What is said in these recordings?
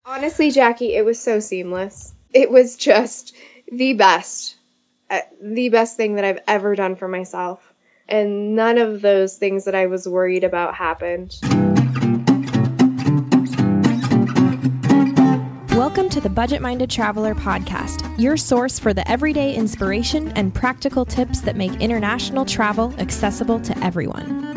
Honestly, Jackie, it was so seamless. It was just the best thing that I've ever done for myself. And none of those things that I was worried about happened. Welcome to the Budget Minded Traveler podcast, your source for the everyday inspiration and practical tips that make international travel accessible to everyone.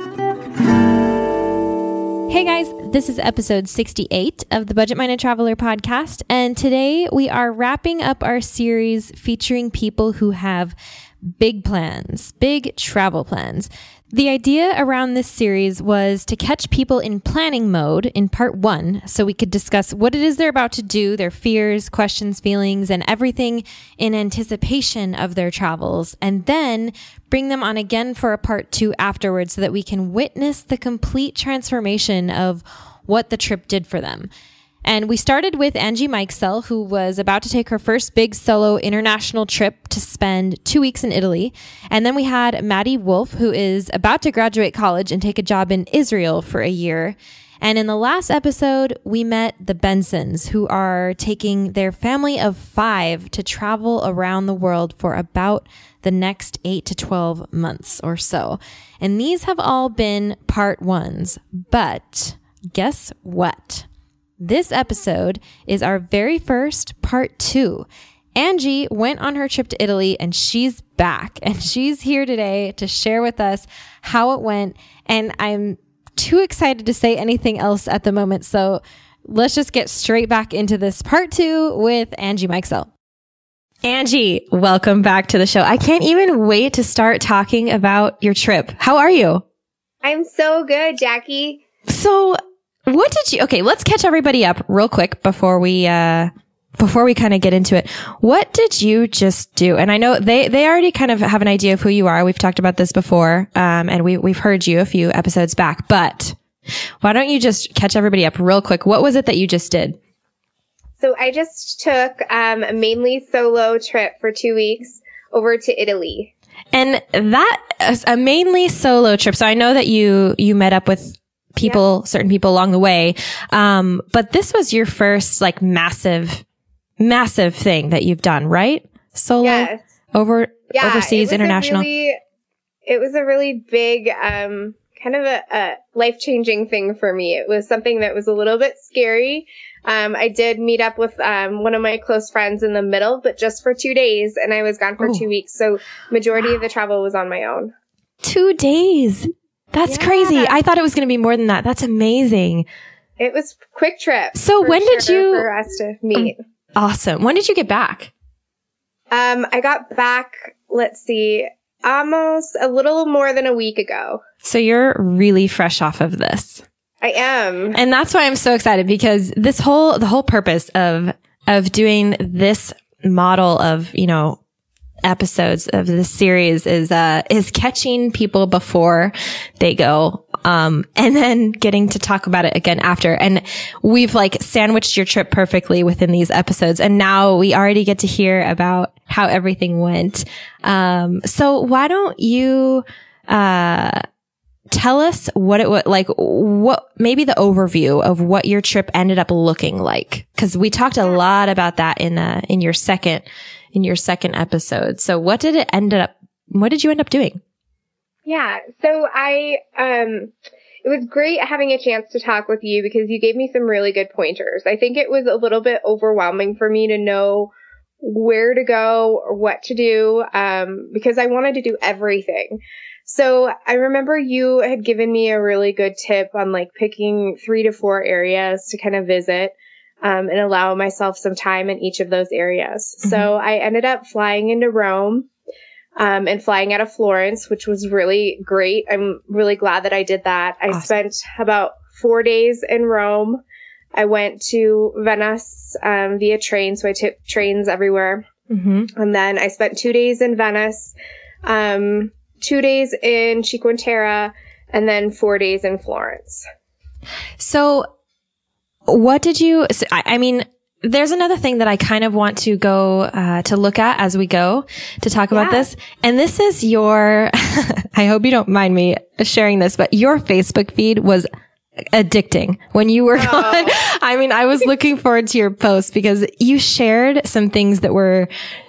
Hey guys, this is episode 68 of the Budget Minded Traveler podcast, and today we are wrapping up our series featuring people who have big plans, big travel plans. The idea around this series was to catch people in planning mode in part one, so we could discuss what it is they're about to do, their fears, questions, feelings, and everything in anticipation of their travels, and then bring them on again for a part two afterwards so that we can witness the complete transformation of what the trip did for them. And we started with Angie Mikesell, who was about to take her first big solo international trip to spend 2 weeks in Italy. And then we had Maddie Wolf, who is about to graduate college and take a job in Israel for a year. And in the last episode, we met the Bensons, who are taking their family of 5 to travel around the world for about the next 8 to 12 months or so. And these have all been part ones. But guess what? This episode is our very first part 2. Angie went on her trip to Italy and she's back, and she's here today to share with us how it went. And I'm too excited to say anything else at the moment. So let's just get straight back into this part 2 with Angie Mikesell. Angie, welcome back to the show. I can't even wait to start talking about your trip. How are you? I'm so good, Jackie. So okay, let's catch everybody up real quick before we kind of get into it. What did you just do? And I know they already kind of have an idea of who you are. We've talked about this before. And we've heard you a few episodes back, but why don't you just catch everybody up real quick? What was it that you just did? So I just took a mainly solo trip for 2 weeks over to Italy. And that is a mainly solo trip. So I know that you met up with certain people along the way. But this was your first like massive thing that you've done, right? Solo overseas international. It was a really big, kind of a life-changing thing for me. It was something that was a little bit scary. I did meet up with, one of my close friends in the middle, but just for 2 days, and I was gone for 2 weeks. So majority of the travel was on my own. 2 days. That's crazy. I thought it was going to be more than that. That's amazing. It was a quick trip. So when did you... For us to meet. Awesome. When did you get back? I got back, almost a little more than a week ago. So you're really fresh off of this. I am. And that's why I'm so excited, because the whole purpose of doing this model of, episodes of this series is catching people before they go, and then getting to talk about it again after. And we've sandwiched your trip perfectly within these episodes. And now we already get to hear about how everything went. So why don't you, tell us what it was what maybe the overview of what your trip ended up looking like? Cause we talked a lot about that in your second episode. So what did you end up doing? Yeah. So it was great having a chance to talk with you, because you gave me some really good pointers. I think it was a little bit overwhelming for me to know where to go or what to do, because I wanted to do everything. So I remember you had given me a really good tip on picking 3 to 4 areas to kind of visit. And allow myself some time in each of those areas. Mm-hmm. So I ended up flying into Rome, and flying out of Florence, which was really great. I'm really glad that I did that. Awesome. I spent about 4 days in Rome. I went to Venice, via train. So I took trains everywhere. Mm-hmm. And then I spent 2 days in Venice, 2 days in Cinque Terre, and then 4 days in Florence. So what did you, there's another thing that I kind of want to go, to look at as we go to talk about this. And this is your, I hope you don't mind me sharing this, but your Facebook feed was addicting when you were gone. I mean, I was looking forward to your post because you shared some things that were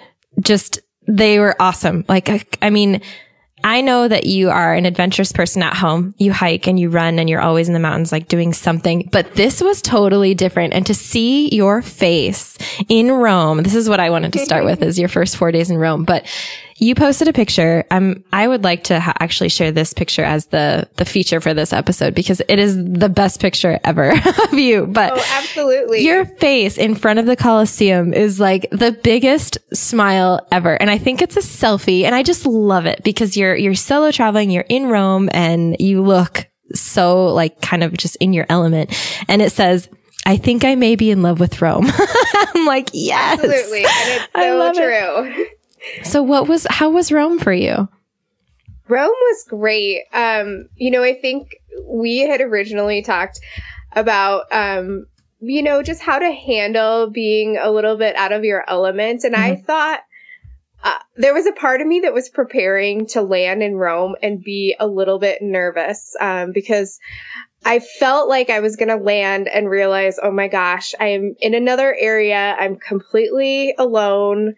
they were awesome. Like, I mean, I know that you are an adventurous person at home. You hike and you run and you're always in the mountains, like doing something, but this was totally different. And to see your face in Rome, this is what I wanted to start with, is your first 4 days in Rome, but you posted a picture. I would like to actually share this picture as the feature for this episode because it is the best picture ever of you. But absolutely. Your face in front of the Colosseum is like the biggest smile ever. And I think it's a selfie and I just love it because you're solo traveling, you're in Rome and you look so like kind of just in your element. And it says, I think I may be in love with Rome. I'm like, yes. Absolutely. And it's so true. So how was Rome for you? Rome was great. I think we had originally talked about, just how to handle being a little bit out of your element. And I thought there was a part of me that was preparing to land in Rome and be a little bit nervous because I felt like I was going to land and realize, oh my gosh, I am in another area. I'm completely alone.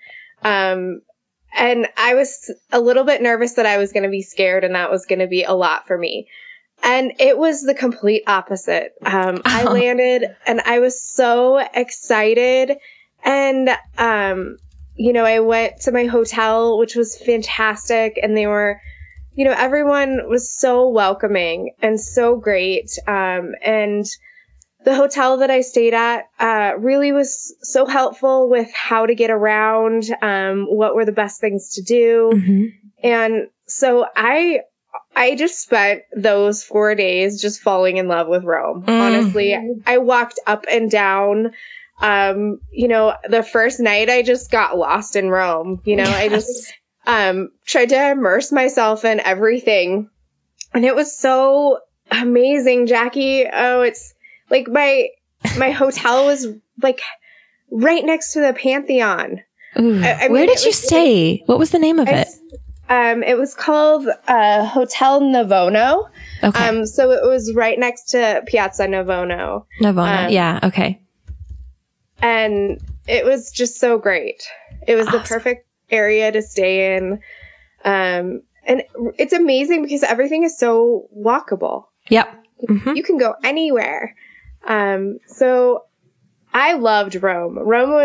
And I was a little bit nervous that I was going to be scared and that was going to be a lot for me. And it was the complete opposite. I landed and I was so excited. And, I went to my hotel, which was fantastic. And they were, everyone was so welcoming and so great. And the hotel that I stayed at really was so helpful with how to get around, what were the best things to do. Mm-hmm. And so I just spent those 4 days just falling in love with Rome. Honestly, I walked up and down. The first night I just got lost in Rome. I just tried to immerse myself in everything. And it was so amazing, Jackie. Oh, it's like my hotel was like right next to the Pantheon. Where did you stay? What was the name of it? It was called Hotel Navono. Okay. So it was right next to Piazza Navono. Yeah. Okay. And it was just so great. It was the perfect area to stay in. And it's amazing because everything is so walkable. Yep. Mm-hmm. You can go anywhere. So I loved Rome.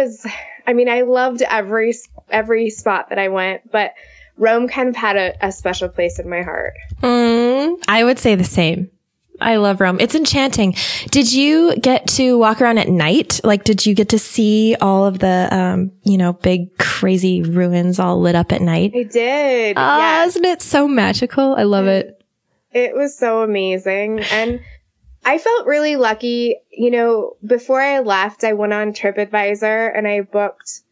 I loved every spot that I went, but Rome kind of had a special place in my heart. I would say the same. I love Rome. It's enchanting. Did you get to walk around at night? Like, did you get to see all of the, big crazy ruins all lit up at night? I did. Yes. Isn't it so magical? I love it. It was so amazing. And I felt really lucky. Before I left, I went on TripAdvisor and I booked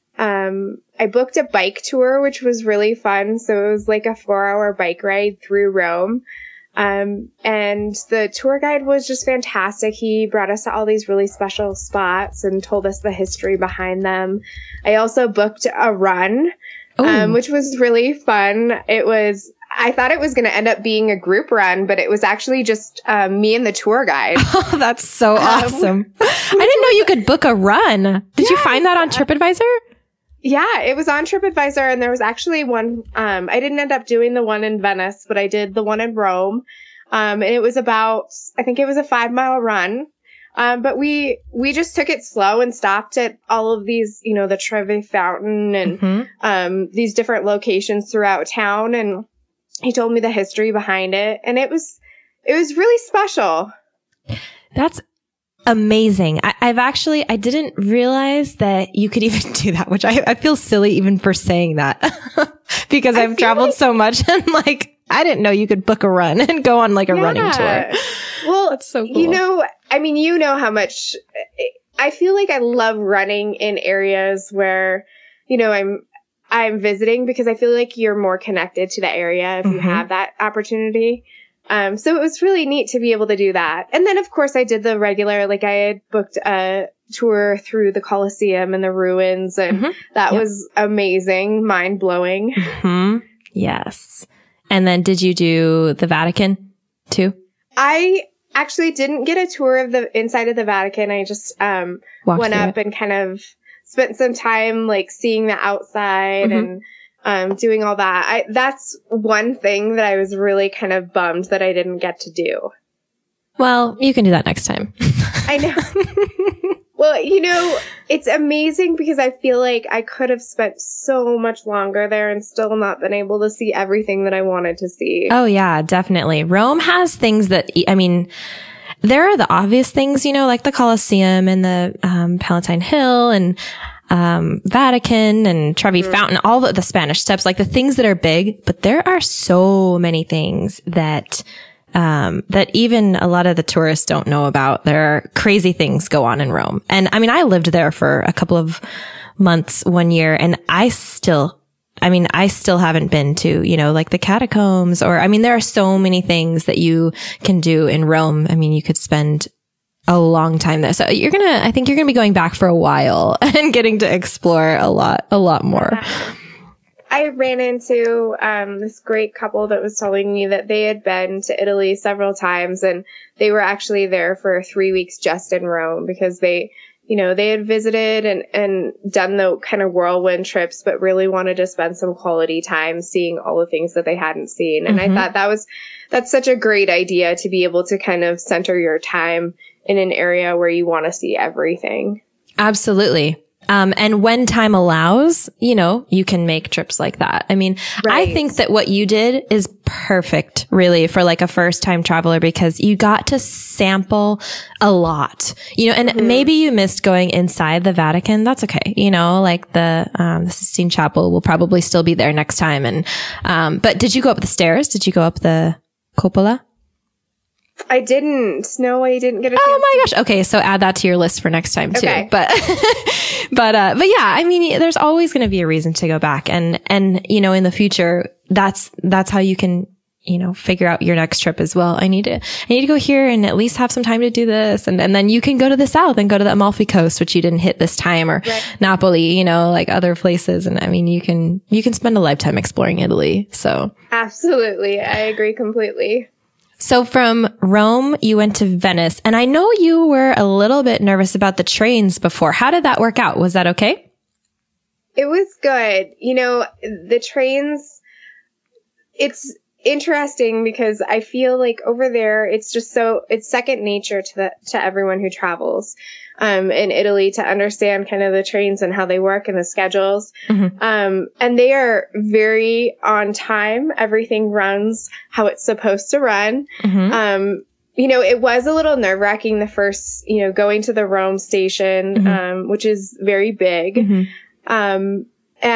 a bike tour, which was really fun. So it was like a 4-hour bike ride through Rome. And the tour guide was just fantastic. He brought us to all these really special spots and told us the history behind them. I also booked a run, which was really fun. I thought it was going to end up being a group run, but it was actually just me and the tour guide. Oh, that's so awesome. I didn't know you could book a run. Did you find that on TripAdvisor? Yeah, it was on TripAdvisor, and there was actually one. I didn't end up doing the one in Venice, but I did the one in Rome. And it was I think it was a 5-mile run. But we just took it slow and stopped at all of these, the Trevi Fountain and these different locations throughout town. And he told me the history behind it, and it was really special. That's amazing. I didn't realize that you could even do that, which I feel silly even for saying that because I've traveled so much and I didn't know you could book a run and go on a running tour. Well, that's so cool. How much I feel like I love running in areas where, I'm visiting because I feel like you're more connected to the area if you have that opportunity. So it was really neat to be able to do that. And then, of course, I did the regular, I had booked a tour through the Colosseum and the ruins, and that was amazing, mind-blowing. Yes. And then did you do the Vatican too? I actually didn't get a tour of the inside of the Vatican. I just went up and kind of spent some time like seeing the outside and doing all that. That's one thing that I was really kind of bummed that I didn't get to do. Well, you can do that next time. I know. Well, you know, it's amazing because I feel like I could have spent so much longer there and still not been able to see everything that I wanted to see. Oh, yeah, definitely. Rome has things that, I mean, there are the obvious things, you know, like the Colosseum and the Palatine Hill and Vatican and Trevi Fountain, all the Spanish Steps, like the things that are big. But there are so many things that that even a lot of the tourists don't know about. There are crazy things go on in Rome. And I mean, I lived there for a couple of months one year, and I still haven't been to, you know, like the catacombs, or, I mean, there are so many things that you can do in Rome. I mean, you could spend a long time there. So I think you're going to be going back for a while and getting to explore a lot more. I ran into this great couple that was telling me that they had been to Italy several times, and they were actually there for 3 weeks just in Rome because they had visited and done the kind of whirlwind trips, but really wanted to spend some quality time seeing all the things that they hadn't seen. And I thought that's such a great idea to be able to kind of center your time in an area where you want to see everything. Absolutely. And when time allows, you know, you can make trips like that. I mean, right. I think that what you did is perfect, really, for like a first time traveler, because you got to sample a lot, you know, and maybe you missed going inside the Vatican. That's okay. You know, like the Sistine Chapel will probably still be there next time. And, but did you go up the stairs? Did you go up the cupola? I didn't. No, I didn't get a chance. Oh my gosh. Okay. So add that to your list for next time too. Okay. But yeah, I mean, there's always going to be a reason to go back. And, you know, in the future, that's how you can, you know, figure out your next trip as well. I need to go here and at least have some time to do this. And then you can go to the south and go to the Amalfi Coast, which you didn't hit this time, or Napoli, you know, like other places. And I mean, you can spend a lifetime exploring Italy. So absolutely. I agree completely. So from Rome, you went to Venice, and I know you were a little bit nervous about the trains before. How did that work out? Was that okay? It was good. You know, the trains, it's interesting because I feel like over there, it's second nature to everyone who travels in Italy to understand kind of the trains and how they work and the schedules. And they are very on time. Everything runs how it's supposed to run. You know, it was a little nerve-wracking the first, you know, going to the Rome station, which is very big. And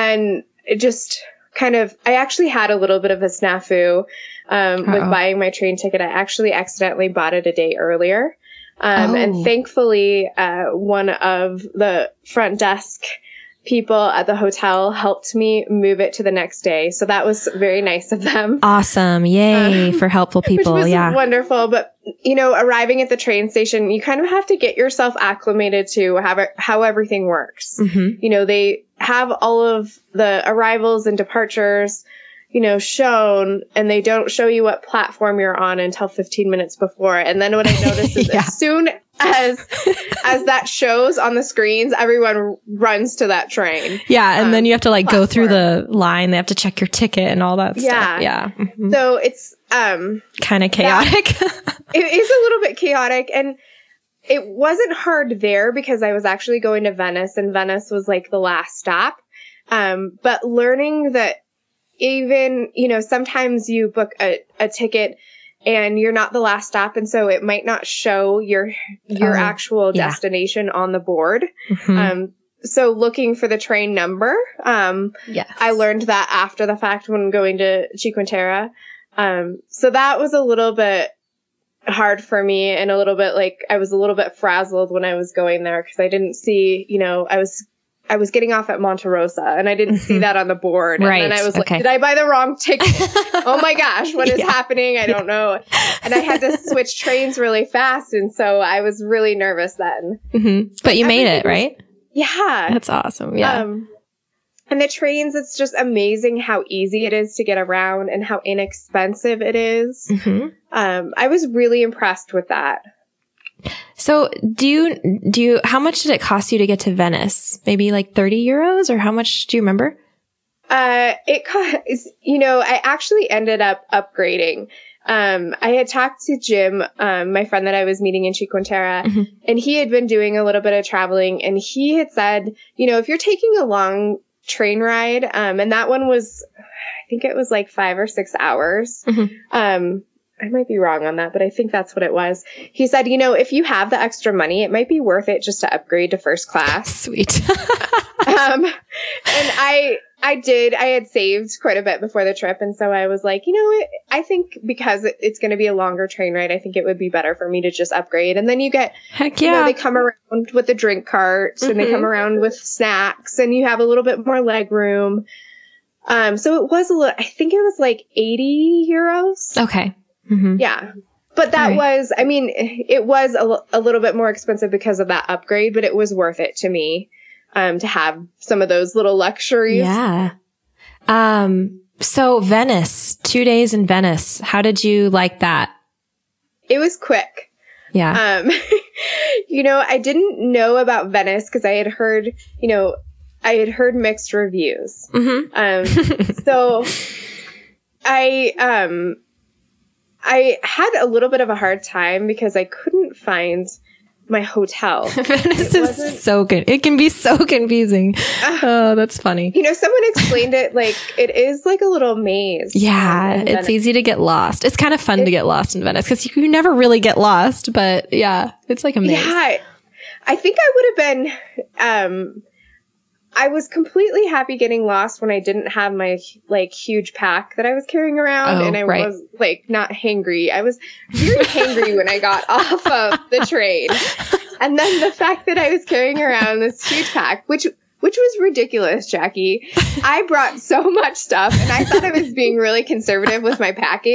it just kind of, I actually had a little bit of a snafu with buying my train ticket. I actually accidentally bought it a day earlier. And thankfully, one of the front desk people at the hotel helped me move it to the next day. So that was very nice of them. Awesome. Yay for helpful people. Which was wonderful. But, you know, arriving at the train station, you kind of have to get yourself acclimated to how everything works. You know, they have all of the arrivals and departures, you know, shown, and they don't show you what platform you're on until 15 minutes before. And then what I noticed is as soon as that shows on the screens, everyone runs to that train. Yeah. And then you have to like go through the line. They have to check your ticket and all that stuff. Yeah. So it's, kind of chaotic. It is a little bit chaotic, and it wasn't hard there because I was actually going to Venice, and Venice was like the last stop. But learning that even, you know, sometimes you book a ticket and you're not the last stop, and so it might not show your actual destination on the board. So looking for the train number, I learned that after the fact when going to Cinque Terre. So that was a little bit hard for me, and a little bit like I was a little bit frazzled when I was going there because I didn't see, you know, I was getting off at Monte Rosa, and I didn't see that on the board. Right. And then I was like, did I buy the wrong ticket? Oh my gosh, what is happening? I don't know. And I had to switch trains really fast. And so I was really nervous then. But you made it, right? Yeah. That's awesome. Yeah. And the trains, it's just amazing how easy it is to get around and how inexpensive it is. I was really impressed with that. So how much did it cost you to get to Venice? Maybe like 30 euros, or how much do you remember? It cost, I actually ended up upgrading. I had talked to Jim, my friend that I was meeting in Cinque Terre, and he had been doing a little bit of traveling, and he had said, if you're taking a long train ride, and that one was, I think it was like 5 or 6 hours. I might be wrong on that, but I think that's what it was. He said, if you have the extra money, it might be worth it just to upgrade to first class. Sweet. And I did. I had saved quite a bit before the trip. And so I was like, I think because it's going to be a longer train ride, I think it would be better for me to just upgrade. And then you get, heck yeah, they come around with the drink cart and they come around with snacks and you have a little bit more leg room. So it was I think it was like 80 euros. Okay. Yeah. But that was, it was a little bit more expensive because of that upgrade, but it was worth it to me. To have some of those little luxuries. Yeah. So Venice, 2 days in Venice. How did you like that? It was quick. Yeah. I didn't know about Venice because I had heard mixed reviews. So I had a little bit of a hard time because I couldn't find my hotel. Venice is so good. It can be so confusing. Oh, that's funny. Someone explained it like it is like a little maze. Yeah, it's easy to get lost. It's kind of fun to get lost in Venice because you never really get lost, but yeah, it's like a maze. Yeah, I think I would have been, I was completely happy getting lost when I didn't have my like huge pack that I was carrying around and I was like not hangry. I was very hangry when I got off of the train. And then the fact that I was carrying around this huge pack, which was ridiculous, Jackie. I brought so much stuff and I thought I was being really conservative with my packing.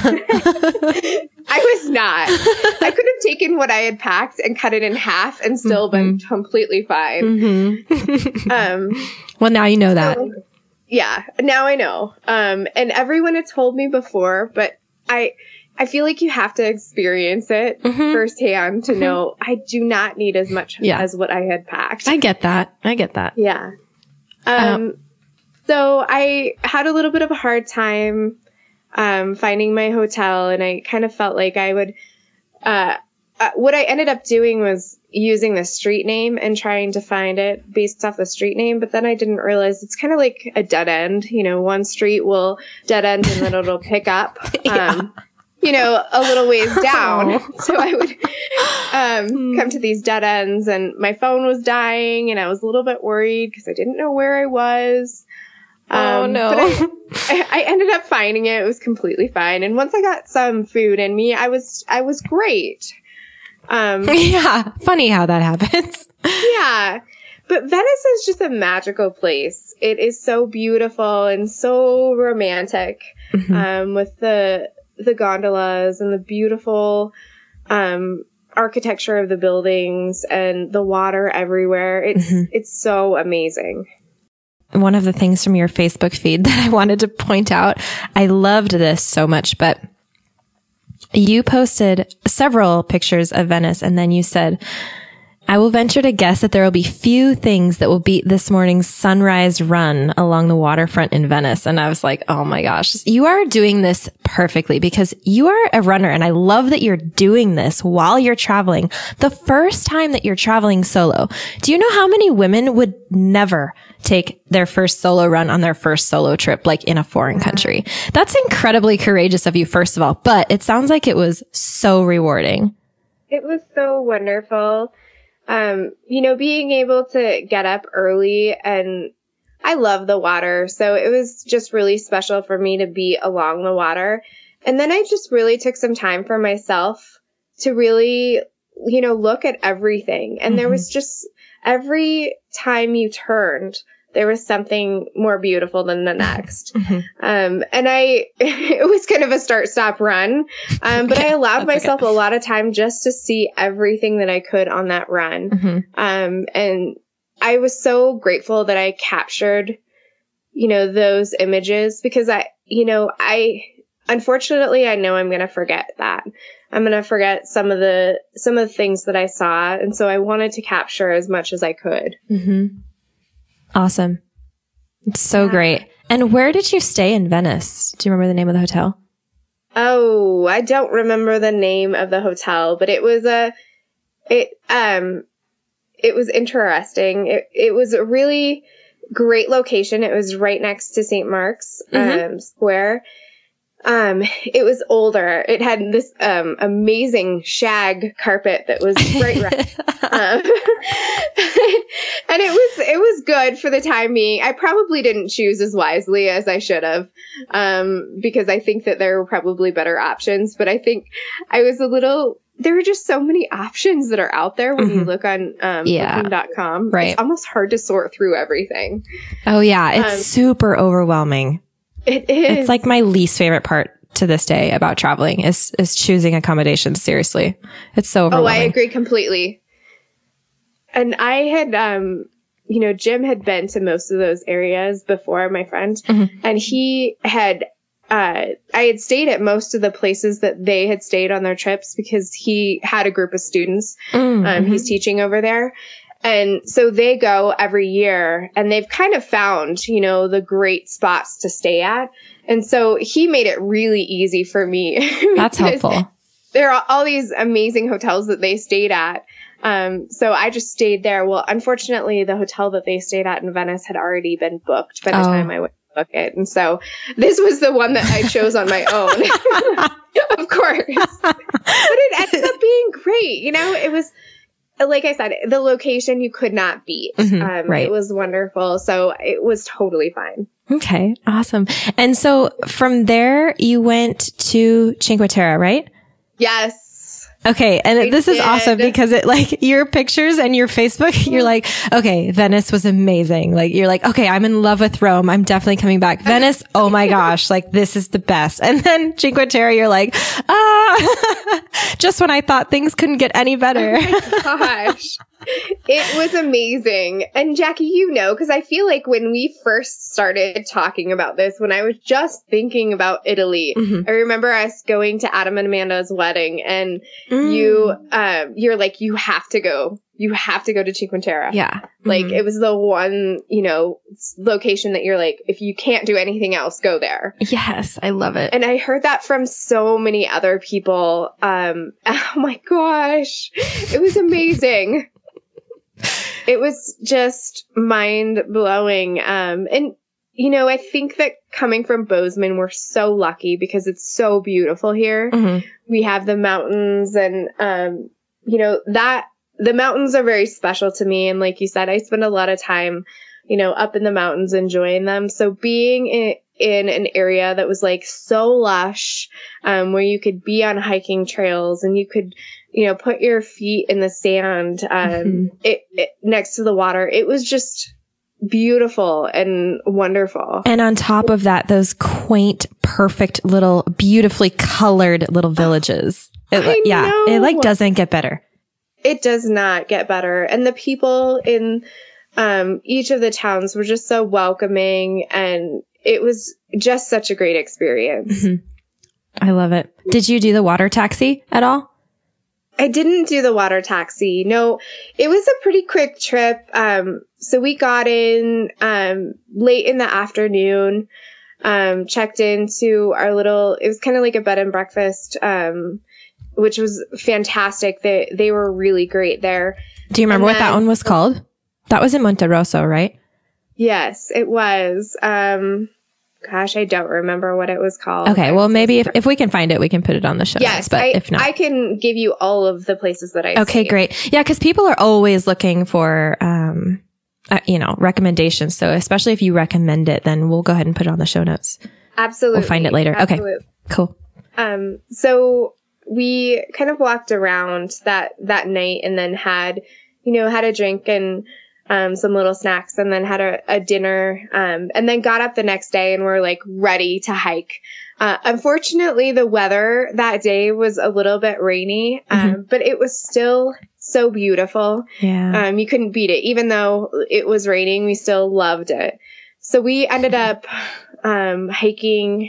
I was not. I could have taken what I had packed and cut it in half and still been completely fine. Well, now you know that. Yeah, now I know. And everyone had told me before, but I feel like you have to experience it firsthand to know I do not need as much as what I had packed. I get that. Yeah. So I had a little bit of a hard time finding my hotel, and I kind of felt like I would what I ended up doing was using the street name and trying to find it based off the street name, but then I didn't realize it's kind of like a dead end. One street will dead end and then it'll pick up. A little ways down. So I would come to these dead ends, and my phone was dying, and I was a little bit worried because I didn't know where I was. Oh, no. But I ended up finding it. It was completely fine. And once I got some food in me, I was great. Yeah. Funny how that happens. Yeah. But Venice is just a magical place. It is so beautiful and so romantic, with the gondolas and the beautiful architecture of the buildings and the water everywhere. It's so amazing. One of the things from your Facebook feed that I wanted to point out, I loved this so much, but you posted several pictures of Venice and then you said, I will venture to guess that there will be few things that will beat this morning's sunrise run along the waterfront in Venice. And I was like, oh my gosh, you are doing this perfectly because you are a runner. And I love that you're doing this while you're traveling. The first time that you're traveling solo, do you know how many women would never take their first solo run on their first solo trip, like in a foreign country? That's incredibly courageous of you, first of all, but it sounds like it was so rewarding. It was so wonderful. Being able to get up early, and I love the water. So it was just really special for me to be along the water. And then I just really took some time for myself to really, look at everything. And there was just every time you turned, there was something more beautiful than the next. And it was kind of a start-stop run. But I allowed myself a lot of time just to see everything that I could on that run. And I was so grateful that I captured those images, because unfortunately, I know I'm going to forget that. I'm going to forget some of the things that I saw. And so I wanted to capture as much as I could. Mm-hmm. Awesome. It's so great. And where did you stay in Venice? Do you remember the name of the hotel? Oh, I don't remember the name of the hotel, but it was interesting. It was a really great location. It was right next to St. Mark's Square. It was older. It had this amazing shag carpet that was bright red. And it was good for the time being. I probably didn't choose as wisely as I should have, because I think that there were probably better options. But I think I was there were just so many options that are out there when you look on Booking.com. Right. It's almost hard to sort through everything. Oh, yeah. It's super overwhelming. It is. It's like my least favorite part to this day about traveling is choosing accommodations. Seriously. It's so overwhelming. Oh, I agree completely. And I had, Jim had been to most of those areas before, my friend, and he had, I had stayed at most of the places that they had stayed on their trips because he had a group of students. He's teaching over there. And so they go every year and they've kind of found, the great spots to stay at. And so he made it really easy for me. That's helpful. There are all these amazing hotels that they stayed at. So I just stayed there. Well, unfortunately, the hotel that they stayed at in Venice had already been booked by the time I went to book it. And so this was the one that I chose on my own, of course. But it ended up being great. It was, like I said, the location you could not beat. Right. It was wonderful. So it was totally fine. Okay. Awesome. And so from there, you went to Cinque Terre, right? Yes. Okay. And this is awesome because your pictures and your Facebook, you're like, okay, Venice was amazing. You're like, okay, I'm in love with Rome. I'm definitely coming back. Venice, oh my gosh, this is the best. And then Cinque Terre, you're like, just when I thought things couldn't get any better. Oh my gosh. It was amazing. And Jackie, because I feel like when we first started talking about this, when I was just thinking about Italy, I remember us going to Adam and Amanda's wedding and you're like, you have to go. You have to go to Cinque Terre. Yeah. It was the one, location that you're like, if you can't do anything else, go there. Yes. I love it. And I heard that from so many other people. Oh my gosh. It was amazing. It was just mind blowing. And, I think that coming from Bozeman, we're so lucky because it's so beautiful here. We have the mountains and, the mountains are very special to me. And like you said, I spend a lot of time, up in the mountains enjoying them. So being in an area that was so lush, where you could be on hiking trails and you could, put your feet in the sand, it next to the water. It was just beautiful and wonderful. And on top of that, those quaint, perfect little, beautifully colored little villages. It doesn't get better. It does not get better. And the people in each of the towns were just so welcoming, and it was just such a great experience. I love it. Did you do the water taxi at all? I didn't do the water taxi. No, it was a pretty quick trip. So we got in late in the afternoon, checked into our it was kind of like a bed and breakfast, which was fantastic. They were really great there. Do you remember what that one was called? That was in Monte Rosso, right? Yes, it was. Gosh, I don't remember what it was called. Okay, well, maybe if we can find it, we can put it on the show notes. But if not, I can give you all of the places that I Okay, stayed. Great. Yeah, because people are always looking for, recommendations. So especially if you recommend it, then we'll go ahead and put it on the show notes. Absolutely. We'll find it later. Absolutely. Okay, cool. So we kind of walked around that night and then had a drink and some little snacks, and then had a dinner, and then got up the next day and were ready to hike. Unfortunately, the weather that day was a little bit rainy, but it was still so beautiful. Yeah. You couldn't beat it. Even though it was raining, we still loved it. So we ended up hiking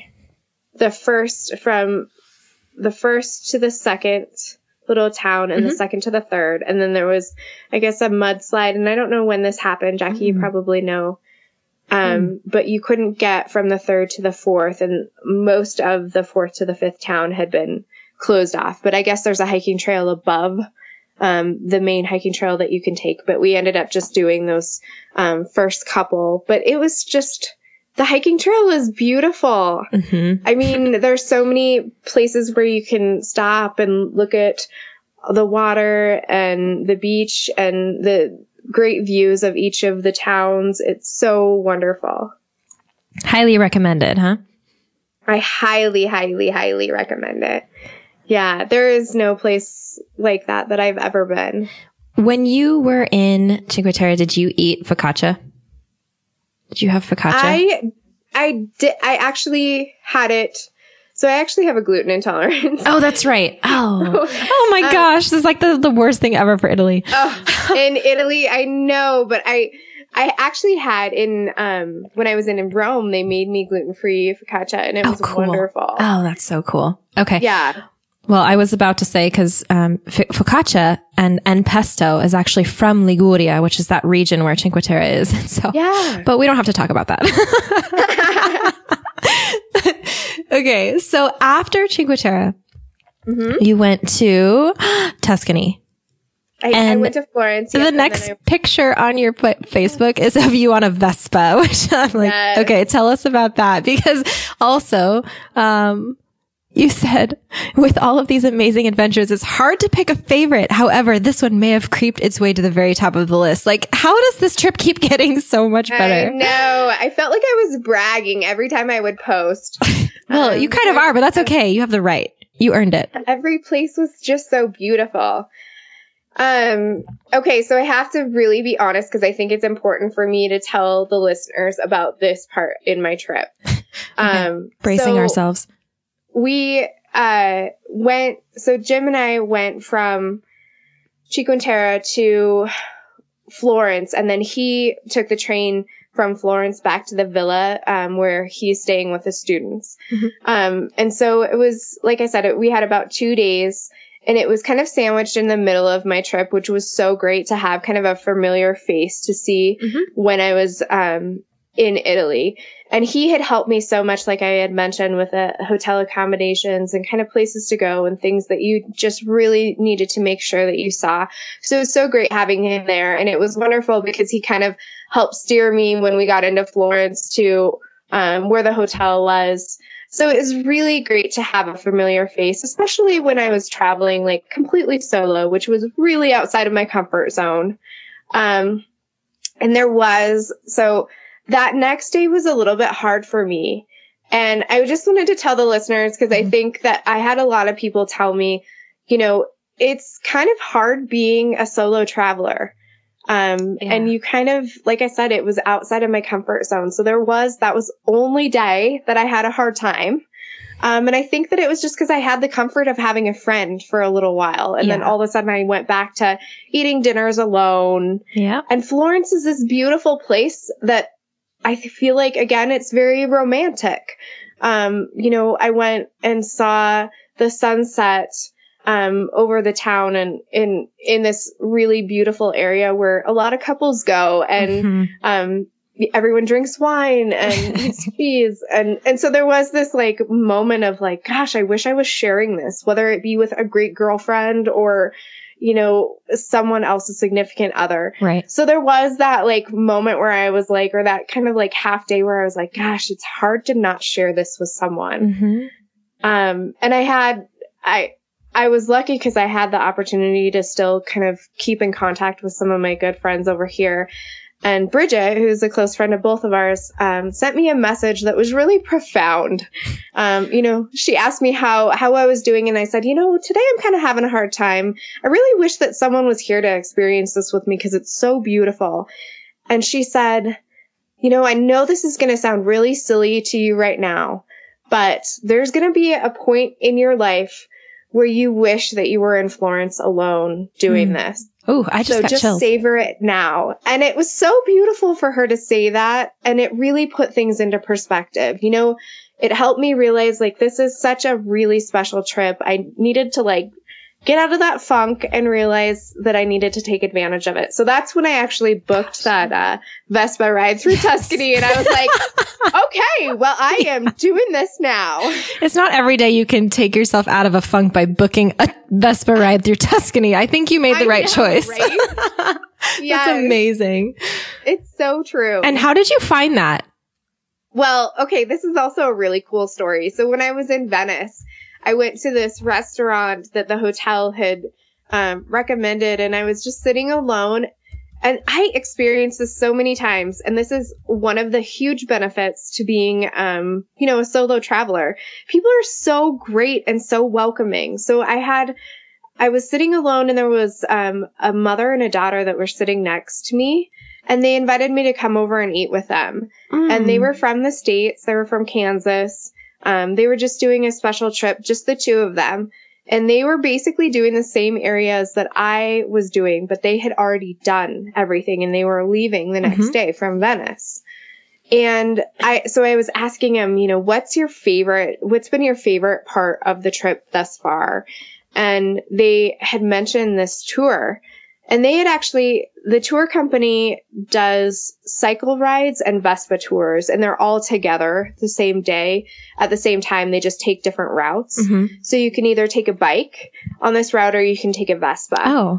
from the first to the second little town and the second to the third. And then there was, I guess, a mudslide. And I don't know when this happened. Jackie, you probably know. But you couldn't get from the third to the fourth. And most of the fourth to the fifth town had been closed off. But I guess there's a hiking trail above the main hiking trail that you can take. But we ended up just doing those first couple. But it was just... the hiking trail is beautiful. I mean, there's so many places where you can stop and look at the water and the beach and the great views of each of the towns. It's so wonderful. Highly recommended, huh? I highly, highly, highly recommend it. Yeah, there is no place like that I've ever been. When you were in Cinque Terre, did you eat focaccia? Did you have focaccia? I did. I actually had it. So I actually have a gluten intolerance. Oh, that's right. Oh my gosh. This is like the worst thing ever for Italy. In Italy, I know, but I actually had when I was in Rome, they made me gluten-free focaccia and it was wonderful. Oh, that's so cool. Okay. Yeah. Well, I was about to say, because focaccia and pesto is actually from Liguria, which is that region where Cinque Terre is. So, yeah. But we don't have to talk about that. Okay, so after Cinque Terre, you went to Tuscany. I went to Florence. The next picture on your Facebook is of you on a Vespa, which I'm like, okay, tell us about that. Because also, you said, with all of these amazing adventures, it's hard to pick a favorite. However, this one may have creeped its way to the very top of the list. Like, how does this trip keep getting so much better? I know. I felt like I was bragging every time I would post. Well, you kind of are, but that's okay. You have the right. You earned it. Every place was just so beautiful. Okay, so I have to really be honest because I think it's important for me to tell the listeners about this part in my trip. Bracing ourselves. We so Jim and I went from Cinque Terre to Florence, and then he took the train from Florence back to the villa where he's staying with the students. And so it was, like I said, we had about 2 days, and it was kind of sandwiched in the middle of my trip, which was so great to have kind of a familiar face to see when I was in Italy. And he had helped me so much, like I had mentioned, with the hotel accommodations and kind of places to go and things that you just really needed to make sure that you saw. So it was so great having him there. And it was wonderful because he kind of helped steer me when we got into Florence to where the hotel was. So it was really great to have a familiar face, especially when I was traveling like completely solo, which was really outside of my comfort zone. And so that next day was a little bit hard for me. And I just wanted to tell the listeners, because I think that I had a lot of people tell me, you know, it's kind of hard being a solo traveler. And you kind of, like I said, it was outside of my comfort zone. So that was only day that I had a hard time. And I think that it was just because I had the comfort of having a friend for a little while. And then all of a sudden I went back to eating dinners alone. Yeah. And Florence is this beautiful place that I feel like, again, it's very romantic. You know, I went and saw the sunset over the town and in this really beautiful area where a lot of couples go, and everyone drinks wine and eats cheese. And so there was this like moment of like, gosh, I wish I was sharing this, whether it be with a great girlfriend or, you know, someone else's significant other. Right. So there was that like moment where I was like, or that kind of like half day where I was like, gosh, it's hard to not share this with someone. And I was lucky because I had the opportunity to still kind of keep in contact with some of my good friends over here. And Bridget, who's a close friend of both of ours, sent me a message that was really profound. You know, she asked me how I was doing, and I said, you know, today I'm kind of having a hard time. I really wish that someone was here to experience this with me because it's so beautiful. And she said, you know, I know this is going to sound really silly to you right now, but there's going to be a point in your life where you wish that you were in Florence alone doing this. Oh, I just got chills. Savor it now. And it was so beautiful for her to say that. And it really put things into perspective. You know, it helped me realize like, this is such a really special trip. I needed to like get out of that funk and realize that I needed to take advantage of it. So that's when I actually booked that Vespa ride through Tuscany. And I was like, okay, well, I am doing this now. It's not every day you can take yourself out of a funk by booking a Vespa ride through Tuscany. I think you made the right choice. Right? Yeah, that's amazing. It's so true. And how did you find that? Well, okay, this is also a really cool story. So when I was in Venice, I went to this restaurant that the hotel had recommended, and I was just sitting alone. And I experienced this so many times. And this is one of the huge benefits to being, you know, a solo traveler. People are so great and so welcoming. So I was sitting alone, and there was a mother and a daughter that were sitting next to me. And they invited me to come over and eat with them. And they were from the States. They were from Kansas. They were just doing a special trip, just the two of them. And they were basically doing the same areas that I was doing, but they had already done everything and they were leaving the next day from Venice. And so I was asking them, you know, what's been your favorite part of the trip thus far? And they had mentioned this tour. And they had the tour company does cycle rides and Vespa tours, and they're all together the same day at the same time. They just take different routes. So you can either take a bike on this route or you can take a Vespa. Oh.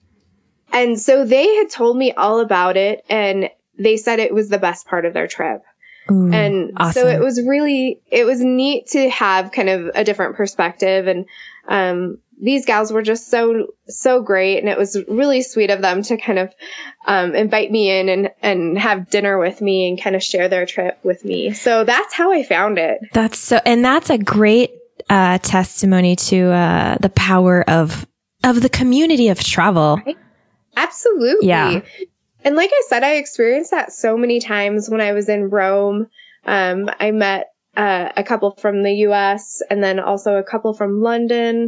And so they had told me all about it, and they said it was the best part of their trip. Ooh, and awesome. So it was neat to have kind of a different perspective. And, these gals were just so great. And it was really sweet of them to kind of, invite me in and have dinner with me and kind of share their trip with me. So that's how I found it. That's a great, testimony to, the power of the community of travel. Right? Absolutely. Yeah. And like I said, I experienced that so many times when I was in Rome. I met a couple from the US and then also a couple from London.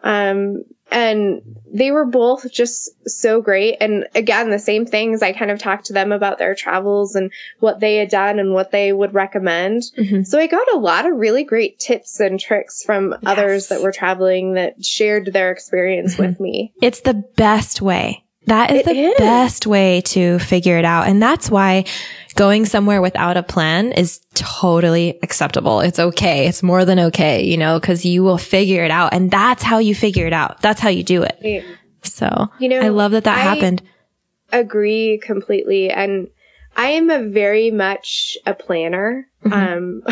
And they were both just so great. And again, the same things. I kind of talked to them about their travels and what they had done and what they would recommend. So I got a lot of really great tips and tricks from others that were traveling that shared their experience with me. It's the best way. That is the best way to figure it out. And that's why going somewhere without a plan is totally acceptable. It's okay. It's more than okay, you know, because you will figure it out. And that's how you figure it out. That's how you do it. Yeah. So, you know, I love that happened. Agree completely. And I am very much a planner. And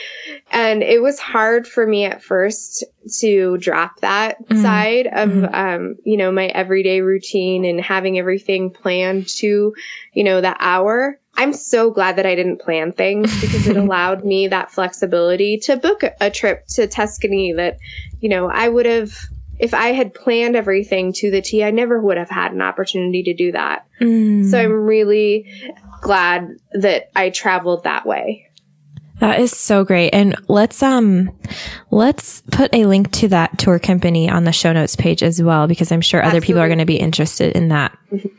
it was hard for me at first to drop that side of, you know, my everyday routine and having everything planned to, you know, the hour. I'm so glad that I didn't plan things because it allowed me that flexibility to book a trip to Tuscany that, you know, I would have, if I had planned everything to the T, I never would have had an opportunity to do that. So I'm really glad that I traveled that way. That is so great. And let's put a link to that tour company on the show notes page as well, because I'm sure other people are going to be interested in that.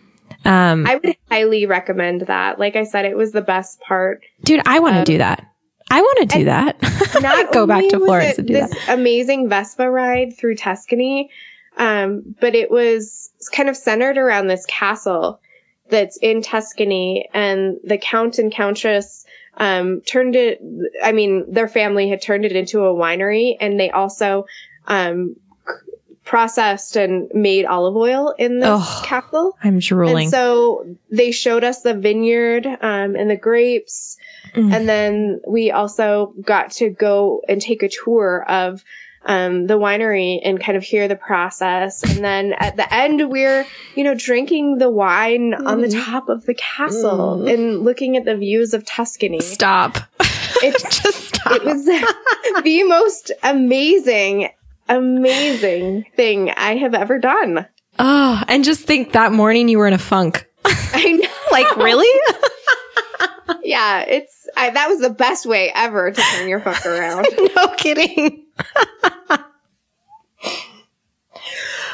I would highly recommend that. Like I said, it was the best part. Dude, I want to do that. I want to do that. Not go back to Florence and do that. Amazing Vespa ride through Tuscany. But it was kind of centered around this castle that's in Tuscany, and the Count and Countess their family had turned it into a winery, and they also processed and made olive oil in this castle. I'm drooling. And so they showed us the vineyard and the grapes. And then we also got to go and take a tour of the winery and kind of hear the process. And then at the end, we're, you know, drinking the wine on the top of the castle and looking at the views of Tuscany. Stop. Just stop. It was the most amazing thing I have ever done. Oh, and just think that morning you were in a funk. I know. Like, really? Yeah, that was the best way ever to turn your funk around. No kidding.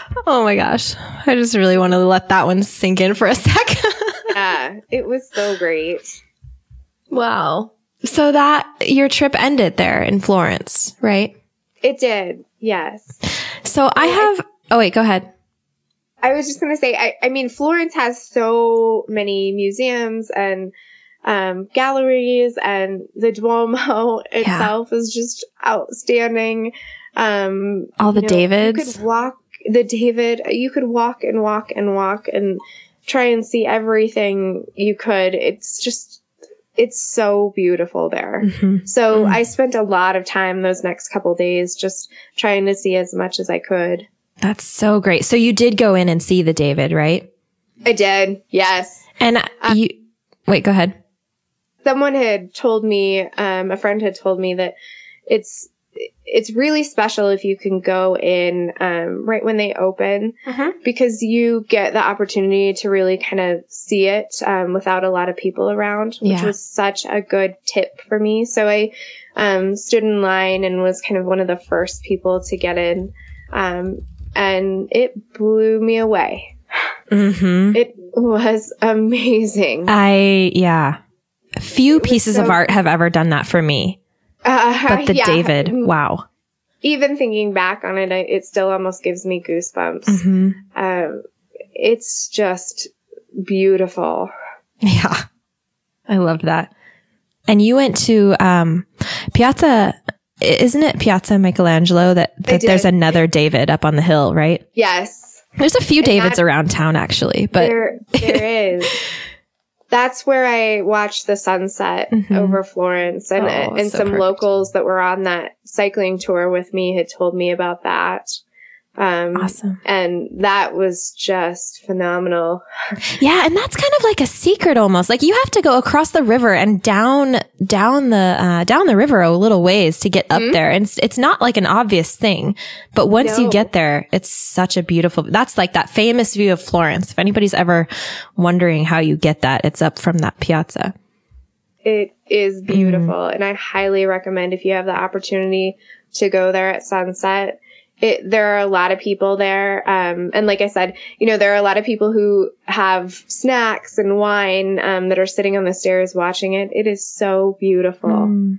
Oh my gosh. I just really want to let that one sink in for a sec. Yeah, it was so great. Wow. So that your trip ended there in Florence, right? It did. Yes. So oh wait, go ahead. I was just going to say, I mean, Florence has so many museums and galleries, and the Duomo itself is just outstanding. All the Davids. You could walk and walk and walk and try and see everything you could. It's so beautiful there. Mm-hmm. So I spent a lot of time those next couple days just trying to see as much as I could. That's so great. So you did go in and see the David, right? I did. Yes. And wait, go ahead. Someone had told me, a friend had told me that it's really special if you can go in right when they open, because you get the opportunity to really kind of see it without a lot of people around, which was such a good tip for me. So I stood in line and was kind of one of the first people to get in, and it blew me away. Mm-hmm. It was amazing. Few pieces of art have ever done that for me. But the David, wow. Even thinking back on it, it still almost gives me goosebumps. Mm-hmm. It's just beautiful. Yeah. I love that. And you went to Piazza, isn't it Piazza Michelangelo that there's another David up on the hill, right? Yes. There's a few Davids around town, actually. But there is. That's where I watched the sunset over Florence, and some locals that were on that cycling tour with me had told me about that. Awesome. And that was just phenomenal. Yeah. And that's kind of like a secret almost. Like you have to go across the river and down the river a little ways to get up there. And it's not like an obvious thing, but once you get there, it's such a beautiful, that's like that famous view of Florence. If anybody's ever wondering how you get that, it's up from that piazza. It is beautiful. And I highly recommend if you have the opportunity to go there at sunset. There are a lot of people there. And like I said, there are a lot of people who have snacks and wine, that are sitting on the stairs watching it. It is so beautiful.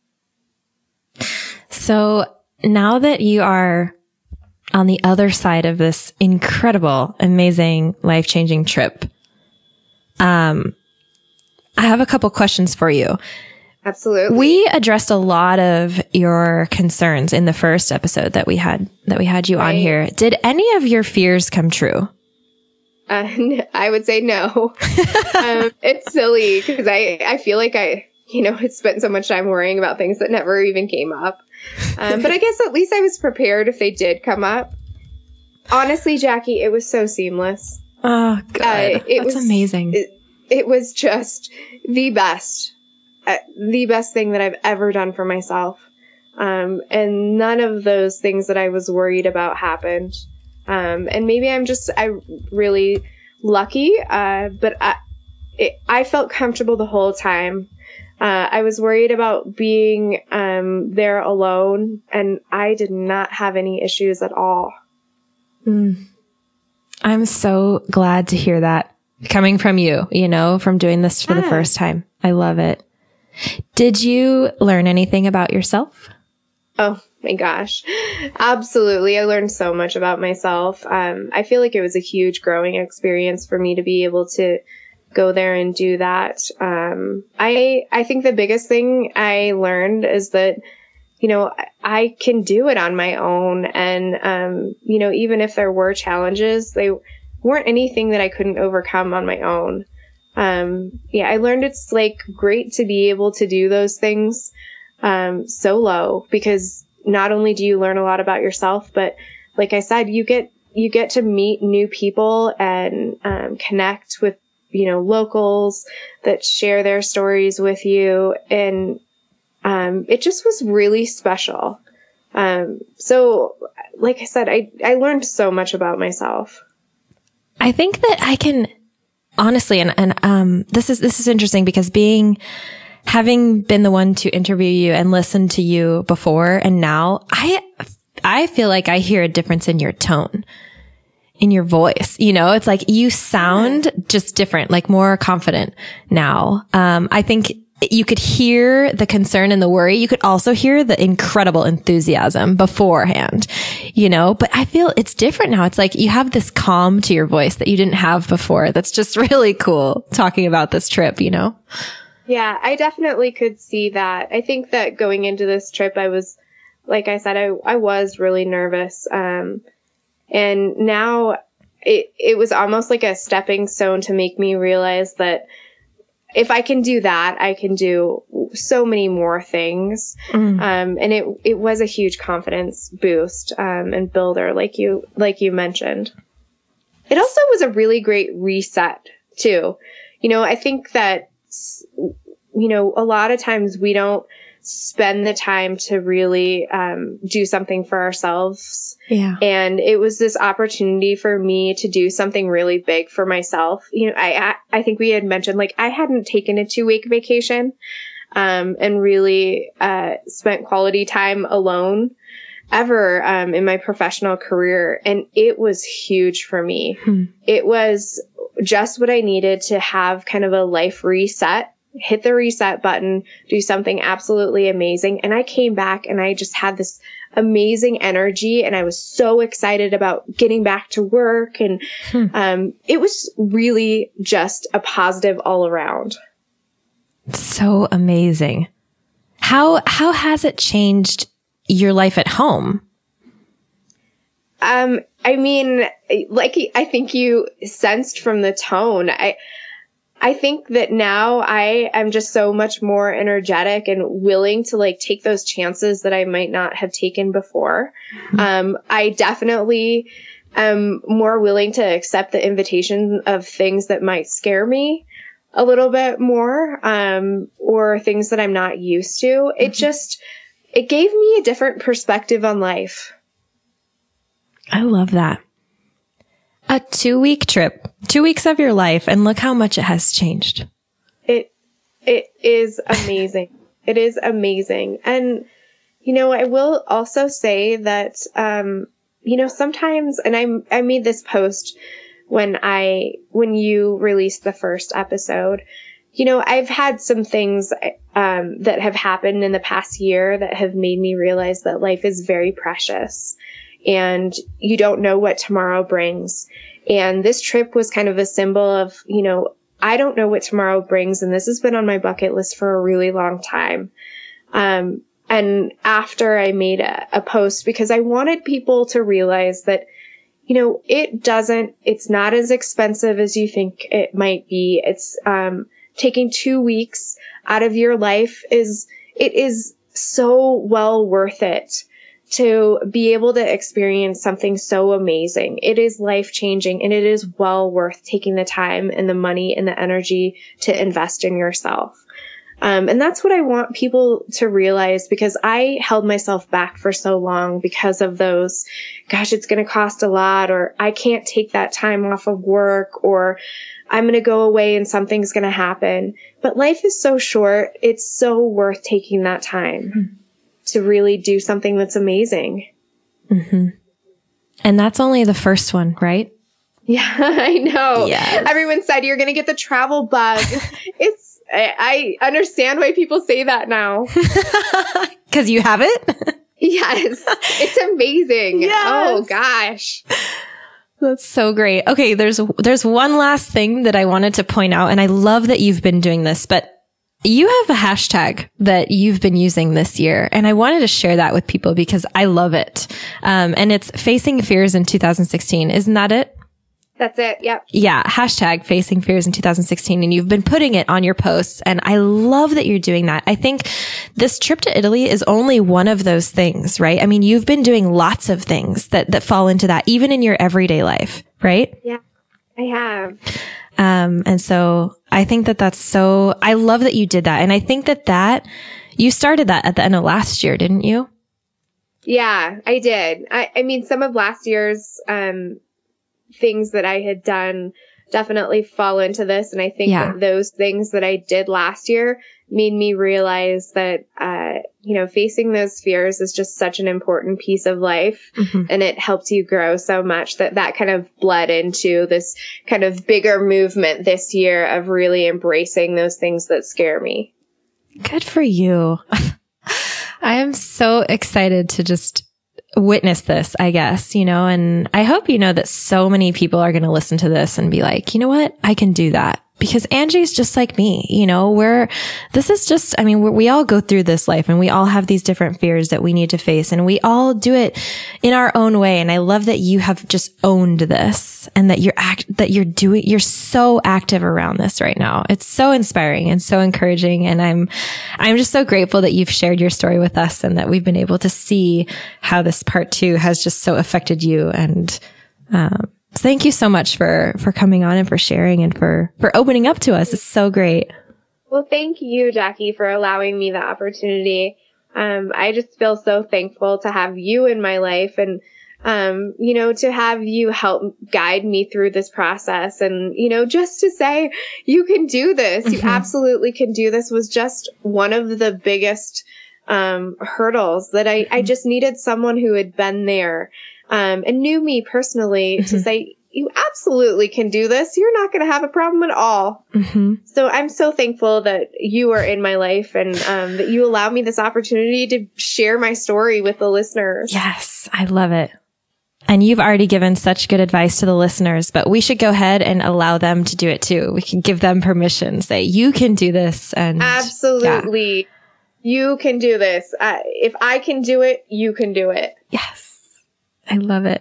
So now that you are on the other side of this incredible, amazing, life-changing trip, I have a couple questions for you. Absolutely. We addressed a lot of your concerns in the first episode that we had you on here. Did any of your fears come true? I would say no. It's silly because I feel like I had spent so much time worrying about things that never even came up. But I guess at least I was prepared if they did come up. Honestly, Jackie, it was so seamless. Oh, God. That's amazing. It was just the best thing that I've ever done for myself. And none of those things that I was worried about happened. And maybe I'm really lucky. But I felt comfortable the whole time. I was worried about being, there alone, and I did not have any issues at all. I'm so glad to hear that coming from you, from doing this for the first time. I love it. Did you learn anything about yourself? Oh my gosh. Absolutely. I learned so much about myself. I feel like it was a huge growing experience for me to be able to go there and do that. I think the biggest thing I learned is that, I can do it on my own. And, even if there were challenges, they weren't anything that I couldn't overcome on my own. I learned it's like great to be able to do those things, solo, because not only do you learn a lot about yourself, but like I said, you get to meet new people and, connect with, locals that share their stories with you. And, it just was really special. So like I said, I learned so much about myself. I think that I can honestly, and this is interesting because having been the one to interview you and listen to you before and now, I feel like I hear a difference in your tone. in your voice. You know, it's like you sound just different, like more confident now. I think you could hear the concern and the worry. You could also hear the incredible enthusiasm beforehand, you know, but I feel it's different now. It's like you have this calm to your voice that you didn't have before. That's just really cool talking about this trip, you know? Yeah, I definitely could see that. I think that going into this trip, I was, like I said, I was really nervous. And now it was almost like a stepping stone to make me realize that if I can do that, I can do so many more things. And it was a huge confidence boost, and builder, like you mentioned. It also was a really great reset too. You know, I think that, you know, a lot of times we don't spend the time to really, do something for ourselves. Yeah. And it was this opportunity for me to do something really big for myself. You know, I think we had mentioned, like, I hadn't taken a 2-week vacation, and really, spent quality time alone ever, in my professional career. And it was huge for me. It was just what I needed to have kind of a life reset. Hit the reset button, do something absolutely amazing. And I came back and I just had this amazing energy, and I was so excited about getting back to work. And it was really just a positive all around. So amazing. How has it changed your life at home? I mean, like I think you sensed from the tone, I think that now I am just so much more energetic and willing to like take those chances that I might not have taken before. I definitely am more willing to accept the invitation of things that might scare me a little bit more, or things that I'm not used to. It gave me a different perspective on life. I love that. A 2-week trip, 2 weeks of your life, and look how much it has changed. It is amazing. It is amazing. And, you know, I will also say that, you know, sometimes, and I made this post when you released the first episode, you know, I've had some things, that have happened in the past year that have made me realize that life is very precious. And you don't know what tomorrow brings. And this trip was kind of a symbol of, you know, I don't know what tomorrow brings. And this has been on my bucket list for a really long time. And after I made a post, because I wanted people to realize that, you know, it's not as expensive as you think it might be. It's, taking 2 weeks out of your life is so well worth it. To be able to experience something so amazing. It is life-changing, and it is well worth taking the time and the money and the energy to invest in yourself. And that's what I want people to realize, because I held myself back for so long because of those, gosh, it's going to cost a lot, or I can't take that time off of work, or I'm going to go away and something's going to happen. But life is so short. It's so worth taking that time to really do something that's amazing. Mm-hmm. And that's only the first one, right? Yeah, I know. Yes. Everyone said you're going to get the travel bug. I understand why people say that now. 'Cause you have it? Yes. It's amazing. Yes. Oh gosh. That's so great. Okay. There's one last thing that I wanted to point out, and I love that you've been doing this, but you have a hashtag that you've been using this year, and I wanted to share that with people because I love it. And it's Facing Fears in 2016. Isn't that it? That's it. Yep. Yeah. Hashtag Facing Fears in 2016. And you've been putting it on your posts, and I love that you're doing that. I think this trip to Italy is only one of those things, right? I mean, you've been doing lots of things that fall into that, even in your everyday life, right? Yeah, I have. And so I think I love that you did that. And I think that you started that at the end of last year, didn't you? Yeah, I did. I mean, some of last year's, things that I had done definitely fall into this. And I think that those things that I did last year made me realize that, facing those fears is just such an important piece of life. And it helped you grow so much that kind of bled into this kind of bigger movement this year of really embracing those things that scare me. Good for you. I am so excited to just witness this, I guess, and I hope that so many people are going to listen to this and be like, you know what? I can do that. Because Angie's just like me, we all go through this life and we all have these different fears that we need to face, and we all do it in our own way. And I love that you have just owned this and that you're so active around this right now. It's so inspiring and so encouraging. And I'm just so grateful that you've shared your story with us and that we've been able to see how this part 2 has just so affected you. And, thank you so much for coming on and for sharing and for opening up to us. It's so great. Well, thank you, Jackie, for allowing me the opportunity. I just feel so thankful to have you in my life and, to have you help guide me through this process. And, just to say, you can do this. You absolutely can do this was just one of the biggest hurdles that I just needed someone who had been there. And knew me personally to say, you absolutely can do this. You're not going to have a problem at all. So I'm so thankful that you are in my life and that you allow me this opportunity to share my story with the listeners. Yes, I love it. And you've already given such good advice to the listeners, but we should go ahead and allow them to do it too. We can give them permission, say, you can do this. And absolutely. Yeah. You can do this. If I can do it, you can do it. Yes. I love it.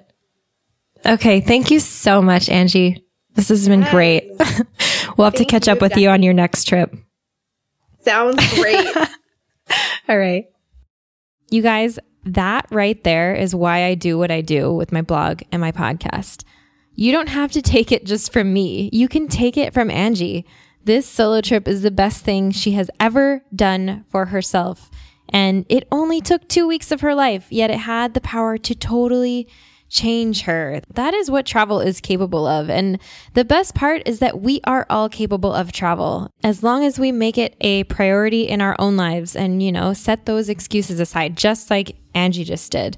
Okay. Thank you so much, Angie. This has been great. We'll have to catch up with you on your next trip. Sounds great. All right. You guys, that right there is why I do what I do with my blog and my podcast. You don't have to take it just from me. You can take it from Angie. This solo trip is the best thing she has ever done for herself. And it only took 2 weeks of her life, yet it had the power to totally change her. That is what travel is capable of. And the best part is that we are all capable of travel as long as we make it a priority in our own lives and, set those excuses aside, just like Angie just did.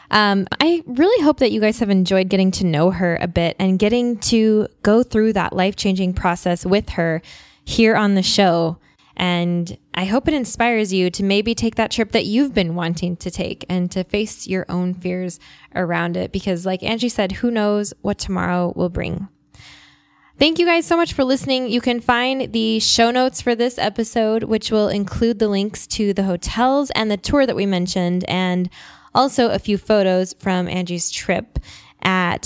I really hope that you guys have enjoyed getting to know her a bit and getting to go through that life-changing process with her here on the show. And I hope it inspires you to maybe take that trip that you've been wanting to take and to face your own fears around it. Because like Angie said, who knows what tomorrow will bring. Thank you guys so much for listening. You can find the show notes for this episode, which will include the links to the hotels and the tour that we mentioned, and also a few photos from Angie's trip at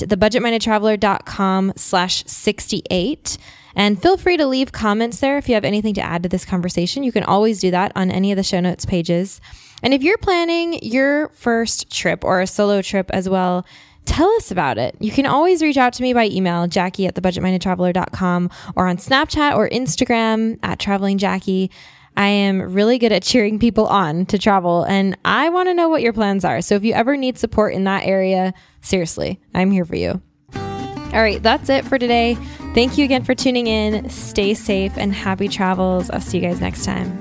thebudgetmindedtraveler.com/68. And feel free to leave comments there if you have anything to add to this conversation. You can always do that on any of the show notes pages. And if you're planning your first trip or a solo trip as well, tell us about it. You can always reach out to me by email, Jackie@thebudgetmindedtraveler.com, or on Snapchat or Instagram @travelingjackie. I am really good at cheering people on to travel, and I want to know what your plans are. So if you ever need support in that area, seriously, I'm here for you. All right, that's it for today. Thank you again for tuning in. Stay safe and happy travels. I'll see you guys next time.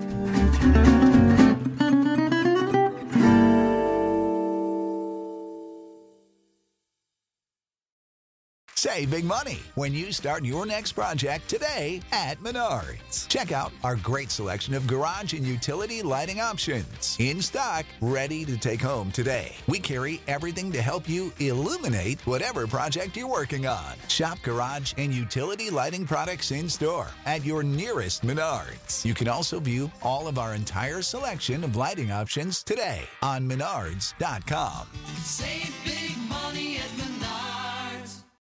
Save big money when you start your next project today at Menards. Check out our great selection of garage and utility lighting options. In stock, ready to take home today. We carry everything to help you illuminate whatever project you're working on. Shop garage and utility lighting products in store at your nearest Menards. You can also view all of our entire selection of lighting options today on Menards.com. Save big